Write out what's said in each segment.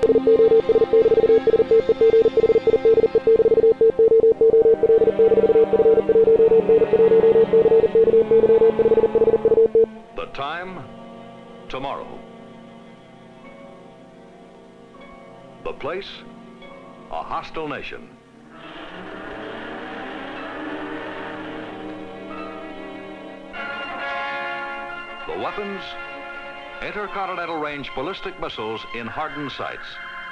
The time, tomorrow. The place, a hostile nation. The weapons, intercontinental range ballistic missiles in hardened sights.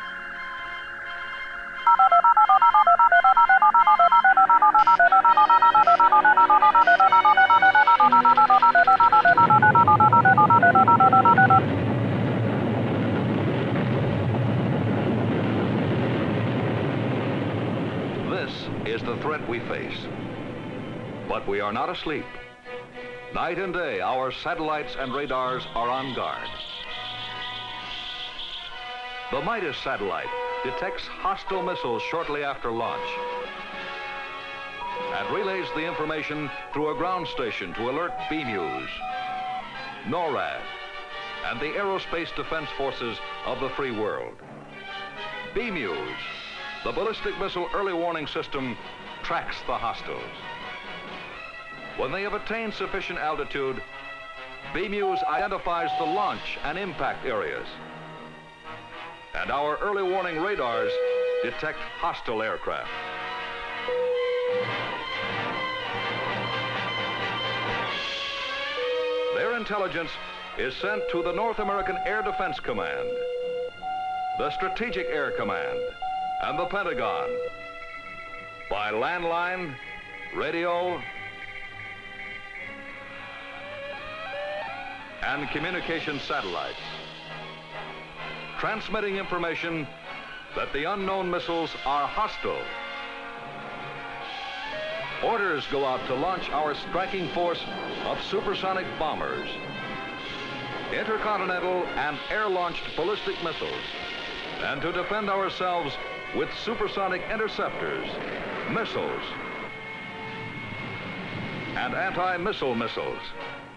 This is the threat we face. But we are not asleep. Night and day, our satellites and radars are on guard. The Midas satellite detects hostile missiles shortly after launch and relays the information through a ground station to alert BMEWS, NORAD, and the Aerospace Defense Forces of the free world. BMEWS, the ballistic missile early warning system, tracks the hostiles. When they have attained sufficient altitude, BMEWS identifies the launch and impact areas. And our early warning radars detect hostile aircraft. Their intelligence is sent to the North American Air Defense Command, the Strategic Air Command, and the Pentagon by landline, radio, and communication satellites, transmitting information that the unknown missiles are hostile. Orders go out to launch our striking force of supersonic bombers, intercontinental and air-launched ballistic missiles, and to defend ourselves with supersonic interceptors, missiles, and anti-missile missiles.